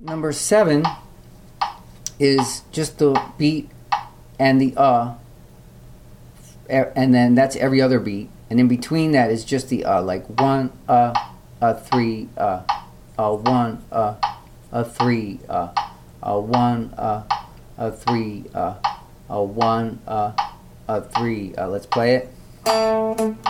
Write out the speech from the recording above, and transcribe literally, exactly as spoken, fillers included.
Number seven is just the beat and the uh, and then that's every other beat, and in between that is just the uh, like one uh, a three uh, a one uh, a three uh, a one uh, a three uh, a one uh, a three. Uh, let's play it.